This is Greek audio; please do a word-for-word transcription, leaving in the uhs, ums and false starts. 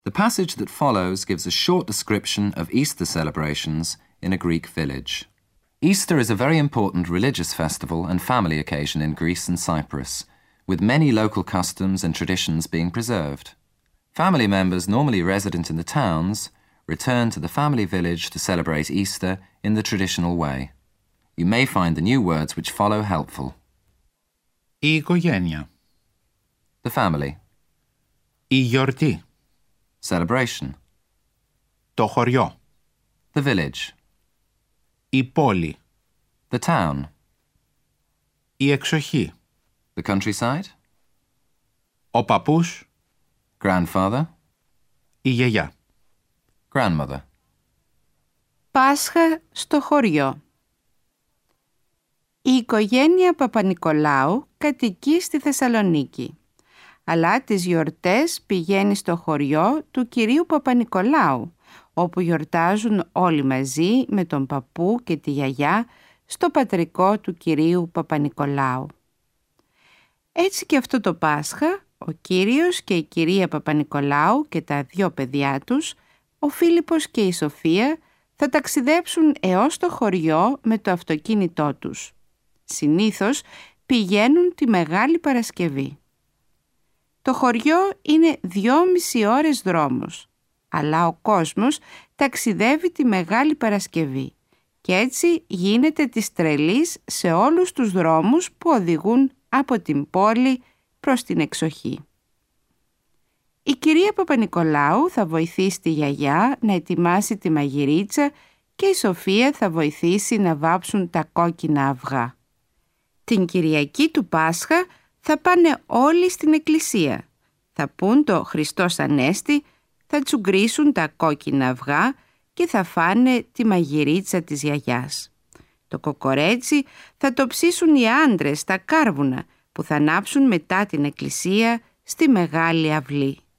The passage that follows gives a short description of Easter celebrations in a Greek village. Easter is a very important religious festival and family occasion in Greece and Cyprus, with many local customs and traditions being preserved. Family members normally resident in the towns return to the family village to celebrate Easter in the traditional way. You may find the new words which follow helpful. Η οικογένεια. The family. Η γιορτή. Celebration. Το χωριό. The village. Η πόλη. The town. Η εξοχή. The countryside. Ο παππούς. Grandfather. Η γιαγιά. Grandmother. Πάσχα στο χωριό. Η οικογένεια Παπανικολάου κατοικεί στη Θεσσαλονίκη, αλλά τις γιορτές πηγαίνει στο χωριό του κυρίου Παπανικολάου, όπου γιορτάζουν όλοι μαζί με τον παππού και τη γιαγιά στο πατρικό του κυρίου Παπανικολάου. Έτσι και αυτό το Πάσχα, ο κύριος και η κυρία Παπανικολάου και τα δυο παιδιά τους, ο Φίλιππος και η Σοφία, θα ταξιδέψουν έως το χωριό με το αυτοκίνητό τους. Συνήθως πηγαίνουν τη Μεγάλη Παρασκευή. Το χωριό είναι δυόμιση ώρες δρόμος, αλλά ο κόσμος ταξιδεύει τη Μεγάλη Παρασκευή και έτσι γίνεται της τρελής σε όλους τους δρόμους που οδηγούν από την πόλη προς την εξοχή. Η κυρία Παπανικολάου θα βοηθήσει τη γιαγιά να ετοιμάσει τη μαγειρίτσα και η Σοφία θα βοηθήσει να βάψουν τα κόκκινα αυγά. Την Κυριακή του Πάσχα θα πάνε όλοι στην εκκλησία. Θα πούν το Χριστός Ανέστη, θα τσουγκρίσουν τα κόκκινα αυγά και θα φάνε τη μαγειρίτσα της γιαγιάς. Το κοκορέτσι θα το ψήσουν οι άντρες στα κάρβουνα που θα ανάψουν μετά την εκκλησία στη μεγάλη αυλή.